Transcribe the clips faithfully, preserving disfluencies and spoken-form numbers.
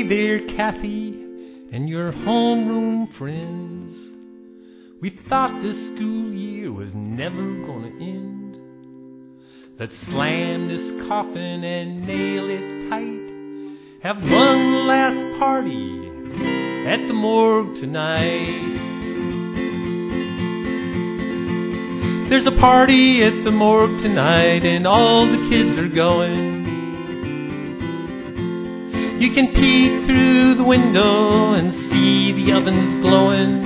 there, Kathy, and your homeroom friends. We thought this school year was never gonna end. Let's slam this coffin and nail it tight. Have one last party at the morgue tonight. There's a party at the morgue tonight and all the kids are going. You can peek through the window and see the ovens glowing.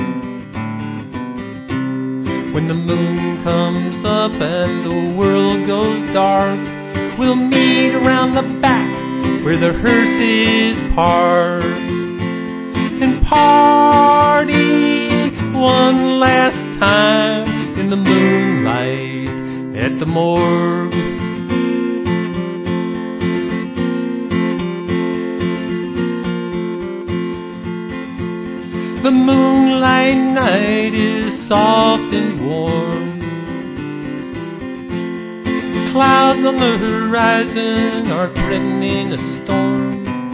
When the moon comes up and the world goes dark, we'll meet around the back where the hearse is parked and party one last time in the moonlight at the morgue. The moonlight night is soft and warm. Clouds on the horizon are threatening a storm.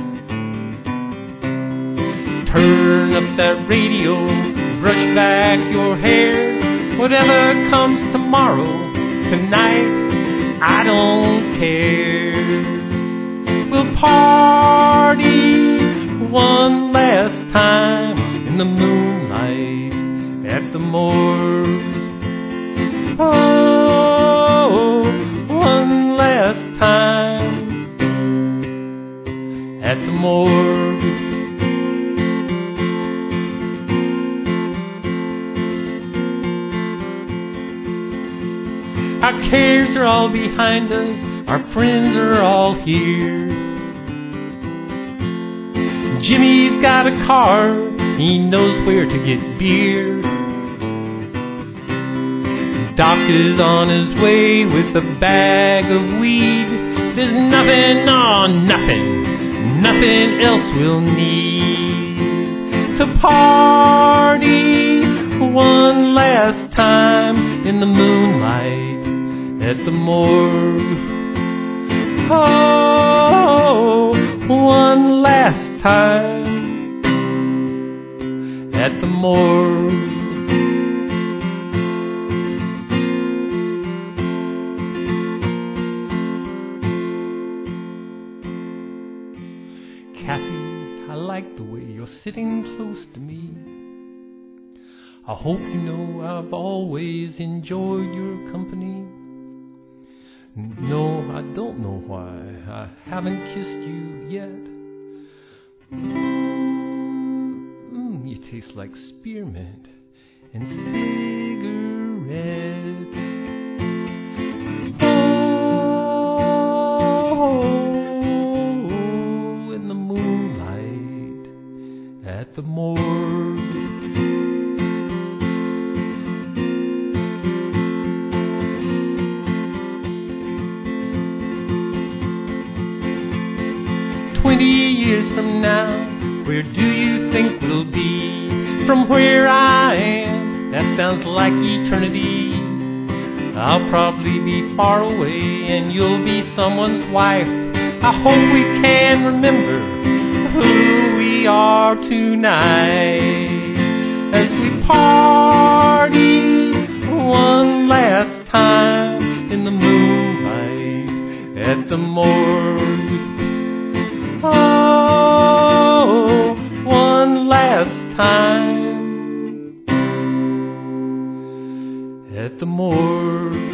Turn up that radio, brush back your hair. Whatever comes tomorrow, tonight, I don't care. We'll party one last time in the moonlight at the morgue. Oh, one last time at the morgue. Our cares are all behind us, our friends are all here. Jimmy's got a car, he knows where to get beer. Doc is on his way with a bag of weed. There's nothing, oh nothing, nothing else we'll need to party one last time in the moonlight at the morgue. Oh, one last time at the morgue. Kathy, I like the way you're sitting close to me. I hope you know I've always enjoyed your company. No, I don't know why I haven't kissed you yet. Mm, you taste like spearmint and cigarettes. Oh, in the moonlight at the morgue. Twenty years from now, where do you think we'll be? From where I am, that sounds like eternity. I'll probably be far away and you'll be someone's wife. I hope we can remember who we are tonight as we party one last time in the moonlight at the morgue. Oh, one last time at the morgue.